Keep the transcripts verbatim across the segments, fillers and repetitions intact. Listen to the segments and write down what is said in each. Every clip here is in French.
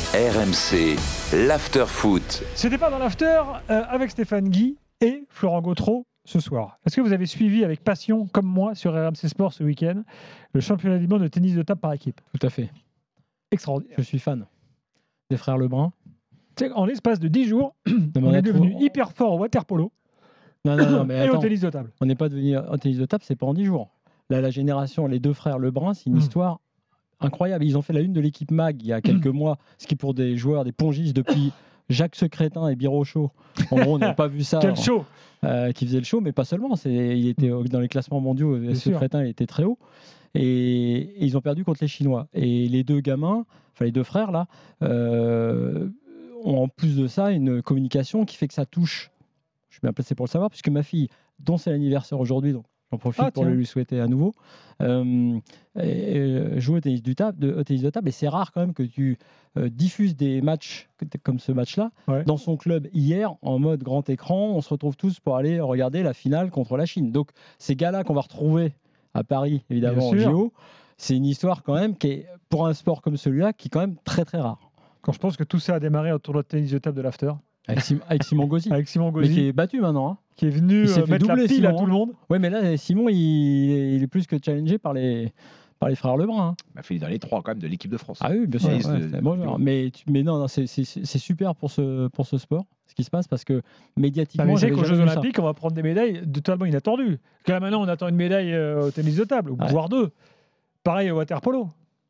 R M C, l'After Foot. C'était pas dans l'After euh, avec Stéphane Guy et Florent Gautreau ce soir. Est-ce que vous avez suivi avec passion, comme moi, sur R M C Sport ce week-end, le championnat du monde de tennis de table par équipe ? Tout à fait. Extraordinaire. Je suis fan des frères Lebrun. En l'espace de dix jours, Non, on, on est a devenu trouvé... hyper fort au water polo non, non, non, mais et attends, au tennis de table. On n'est pas devenu au tennis de table, c'est pas en dix jours. Là, la génération, les deux frères Lebrun, c'est une Mm. histoire incroyable. Ils ont fait la une de l'équipe M A G il y a quelques mois, ce qui pour des joueurs, des pongistes depuis Jacques Secrétin et Birochot. En gros, on n'a pas vu ça. Quel show euh, Qui faisait le show, mais pas seulement. C'est, il était dans les classements mondiaux, Bien Secrétin il était très haut. Et, et ils ont perdu contre les Chinois. Et les deux gamins, enfin les deux frères là, euh, ont en plus de ça une communication qui fait que ça touche. Je suis bien placé pour le savoir, puisque ma fille, dont c'est l'anniversaire aujourd'hui, donc j'en profite Ah, pour tiens. le lui souhaiter à nouveau, euh, et, et, joue au tennis, du table, de, au tennis de table. Et c'est rare quand même que tu euh, diffuses des matchs comme ce match-là Ouais. dans son club hier, en mode grand écran. On se retrouve tous pour aller regarder la finale contre la Chine. Donc ces gars-là qu'on va retrouver à Paris, évidemment, au Bien sûr. J O, c'est une histoire quand même qui est, pour un sport comme celui-là, qui est quand même très très rare. Quand je pense que tout ça a démarré autour de tennis de table de l'After, Avec, Sim- avec Simon Gauzy, avec Simon mais Gauzy, qui est battu maintenant. Hein. qui est venu Il s'est euh, fait mettre la doubler, pile à Simon, tout le monde. Oui, mais là, Simon, il, il est plus que challengé par les, par les frères Lebrun. Hein. Il a fait dans les trois quand même de l'équipe de France. Ah oui, bien sûr. Ouais, Ouais, c'est- c'est bon genre. mais, tu- mais non, non c'est, c'est, c'est super pour ce, pour ce sport, ce qui se passe, parce que Bah, médiatiquement, mais c'est j'avais qu'aux jamais Jeux vu ça. Olympiques, on va prendre des médailles totalement inattendues. Parce que là, maintenant, on attend une médaille euh, au tennis de table, Ouais. voire deux. Pareil au water polo.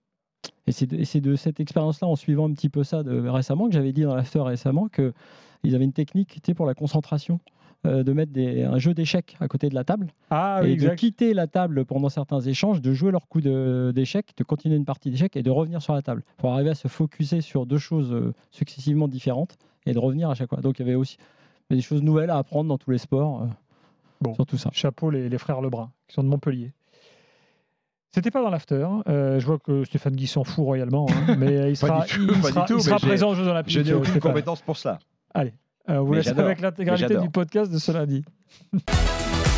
Et c'est, de, et c'est de cette expérience-là, en suivant un petit peu ça de, récemment, que j'avais dit dans l'after récemment, qu'ils avaient une technique, tu sais, pour la concentration, euh, de mettre des, un jeu d'échecs à côté de la table, Ah et oui, de exact. quitter la table pendant certains échanges, de jouer leur coup de, d'échecs, de continuer une partie d'échecs et de revenir sur la table, pour arriver à se focuser sur deux choses euh, successivement différentes et de revenir à chaque fois. Donc il y avait aussi il y avait des choses nouvelles à apprendre dans tous les sports, euh, Bon. sur tout ça. Chapeau les, les frères Lebrun, qui sont de Montpellier. C'était pas dans l'after. Euh, je vois que Stéphane Guy s'en fout royalement, hein, mais euh, il sera, Pas du tout, il pas du sera, tout, il sera mais j'ai- présent aux Jeux Olympiques. Je n'ai euh, aucune Stéphane. compétence pour cela. Allez, euh, on vous Mais laisse j'adore. avec l'intégralité Mais j'adore. du podcast de Cela dit.